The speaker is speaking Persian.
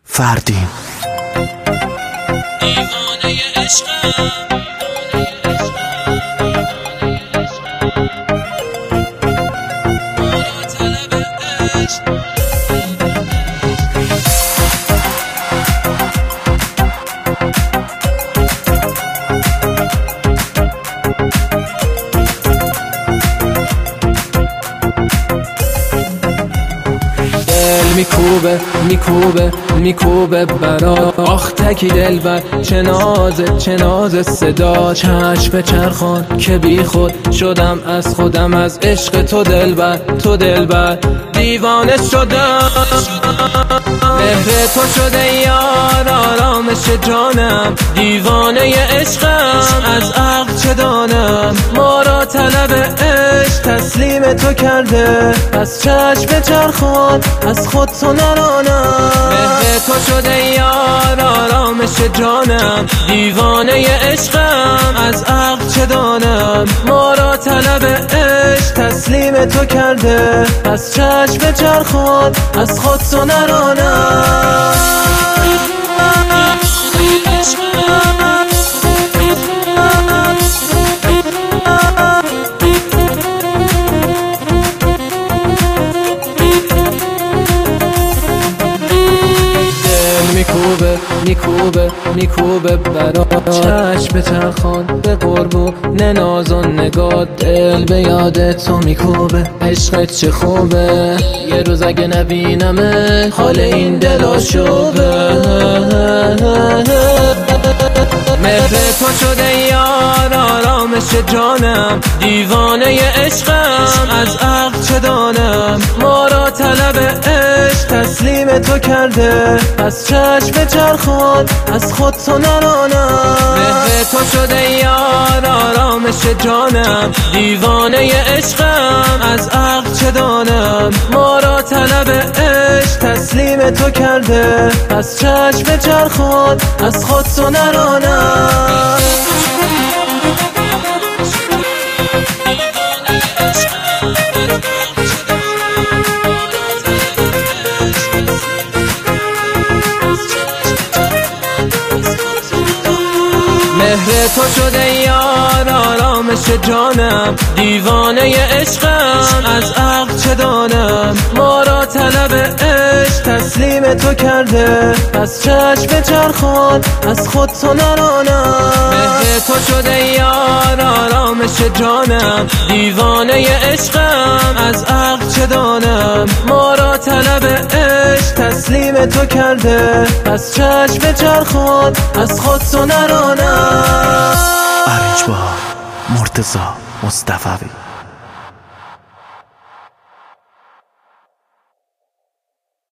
فردین. دیوانه عشقم میکوبه برا آخ تکی دلبر، چه ناز صدا، چشم به چرخان که بی خود شدم از خودم، از عشق تو دلبر دیوانه شدم. مهر تو شده یار آرامش جانم، دیوانه عشقم از عقل چه دانم، ما را طلب عشق تسلیم تو کرده، از چشم به چرخان از خود تو نرانم. مهر تو شده یار آرامش جانم، دیوانه عشقم از عقل چه دانم، ما را طلب عشق تسلیم تو کرده، از چشم به چرخان از خود تو نرانم. میکوبه برا چشم به چرخان، به قرب و ننازان نگاه، دل به یاد تو میکوبه، عشقت چه خوبه، یه روز اگه نبینمه حال این دل آشوبه. مهر تو شده یار آرامش جانم، دیوانه عشقم از عقل چه دانم، ما را طلب عشق تسلیم تو کرده، از چشم به چرخان از خود تو نرانم. مهر تو شده یار آرامش جانم، دیوانه عشقم از عقل چه دانم، ما را طلب عشق تسلیم تو کرده، از چشم به چرخان از خود تو نرانم. مهر تو شده یار آرامش جانم، دیوانه عشقم از عقل چه دانم، ما را طلب عشق تسلیم تو کرده، از چشم به چرخان از خود تو نرانم. مهر تو شده یار آرامش جانم، دیوانه عشقم از عقل چه دانم، ما را طلب عشق تسلیم تو کرده، از چشم به چرخان از خود تو نرانم. ارنج با مرتضی مصطفی.